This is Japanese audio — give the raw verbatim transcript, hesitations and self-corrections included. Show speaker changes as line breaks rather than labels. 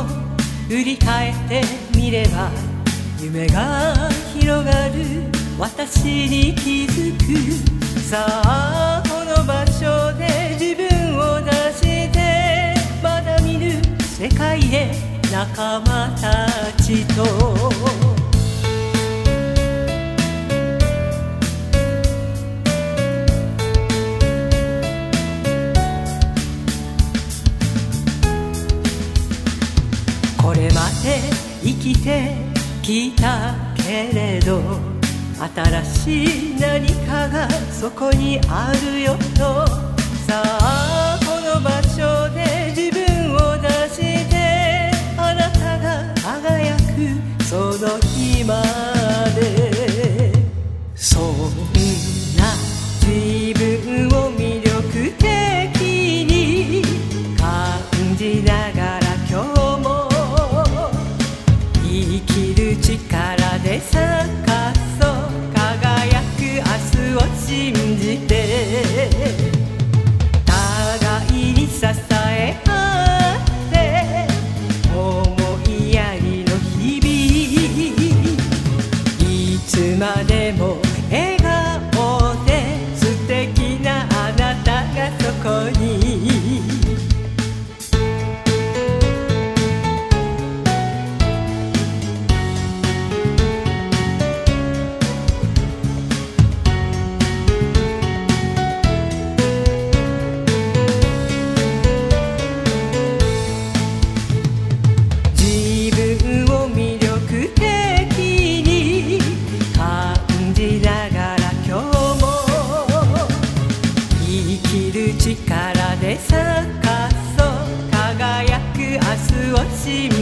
を振り返ってみれば夢が広がる私に気づく。さあこの場所で自分を出してまだ見ぬ世界へ仲間たちとこれまで生きてきたけれど新しい何かがそこにあるよと。さあこの場所で自分を出してあなたが輝くその日まで。そんな自分を魅力的に感じながら今日も生きる力で咲かそう輝く明日を信じて互いに支え合って思いやりの日々いつまでも笑顔で素敵なあなたがそこに力で咲かそう輝く明日を信じて